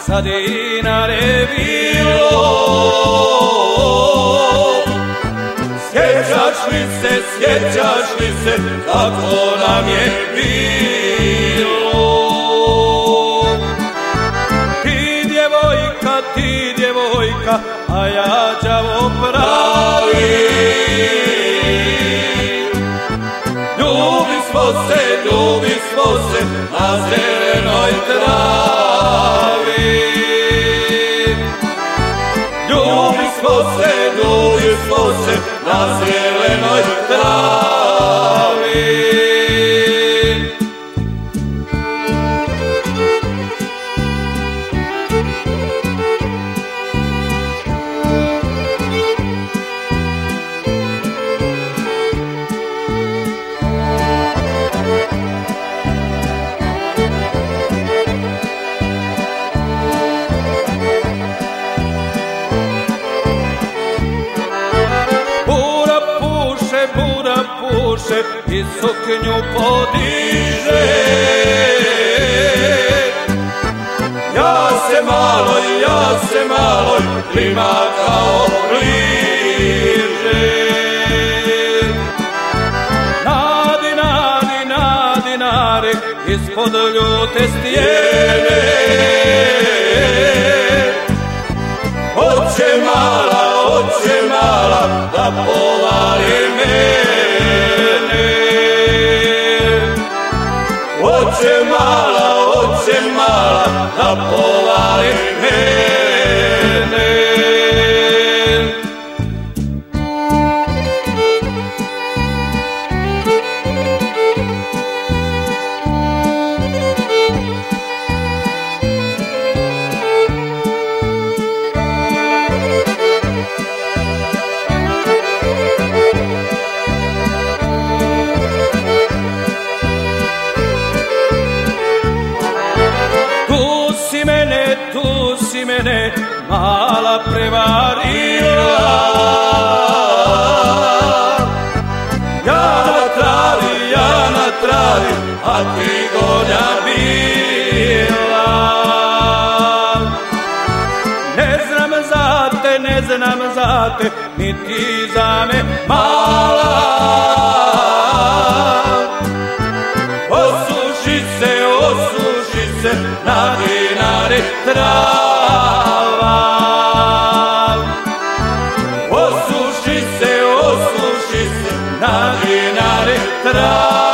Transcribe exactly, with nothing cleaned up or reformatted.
za dinare bilo. Sjećaš li se, sjećaš li se kako nam je bilo? Ti djevojka, ti djevojka, a ja đavo pravi. Ljubismo se, ljubismo se na zelenoj travi. Ljubismo se, ljubismo se na zelenoj travi. Bura puše i suknju podiže. Ja se maloj, ja se maloj klima kao bliže. Na dinari, na dinari ispod ljute stijene. Oće mala, oće mala da povali mene. Oće mala, oće mala da povali mene. Tu si mene mala prevarila. Ja na travi, ja na travi, a ti gonja bila. Ne znam za te, ne znam za te, ni ti za me mala. Osuši se, osuši se na dinare trava. Osuši se, osuši se na dinare trava.